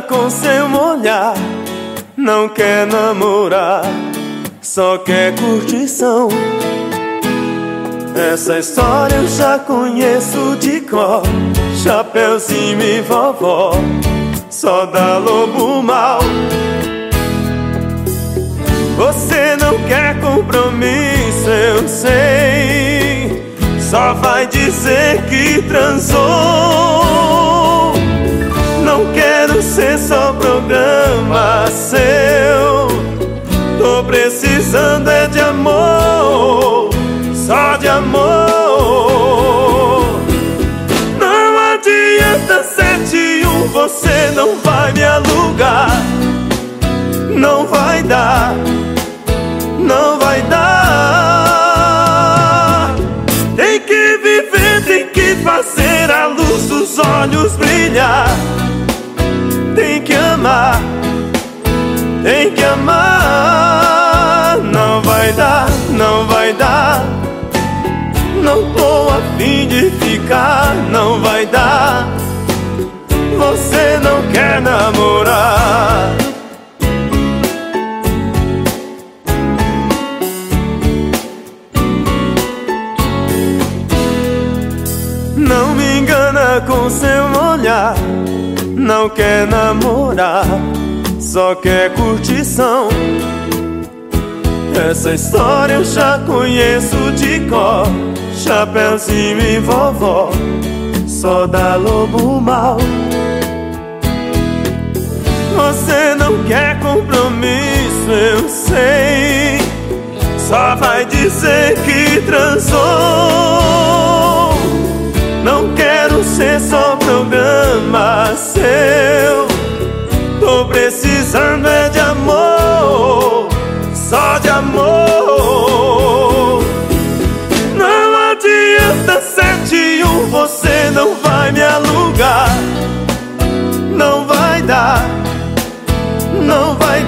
com seu olhar, não quer namorar, só quer curtição. Essa história eu já conheço de cor. Chapeuzinho e vovó, só dá lobo mal. Você não quer compromisso, eu sei, só vai dizer que transou. Não quero ser só programa seu, tô precisando é de amor, só de amor. Não adianta 71, você não vai me alugar. Não vai dar, não vai dar. Tem que viver, tem que fazer a luz dos olhos brilhar. Tem que amar, tem que amar. Não vai dar, não vai dar. Não tô a fim de ficar, não vai dar. Você não quer namorar. Não me engana com seu olhar, não quer namorar, só quer curtição. Essa história eu já conheço de cor. Chapeuzinho e vovó, só dá lobo mal. Você não quer compromisso, eu sei, só vai dizer que transou. Não quero ser só programa seu, tô precisando é de amor, só de amor. Não adianta 71, você não vai me alugar. Não vai dar, não vai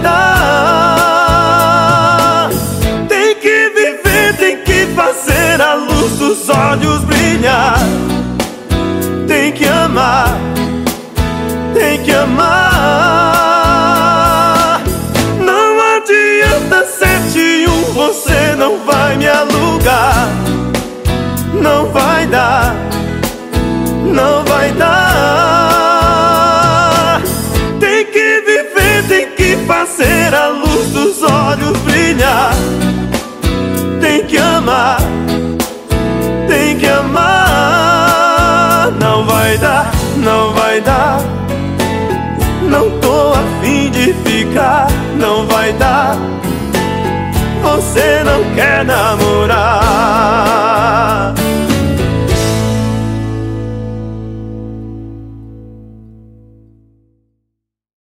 dar. Tem que viver, tem que fazer a luz dos olhos brilhar. Tem que amar, tem que amar. Não adianta 71, você não vai me alugar. Não vai dar, não vai dar. Tem que viver, tem que fazer a luz dos olhos brilhar. Tem que amar, tem que amar. Não vai dar, não vai dar. Não tô a fim de ficar, não vai dar. Você não quer namorar.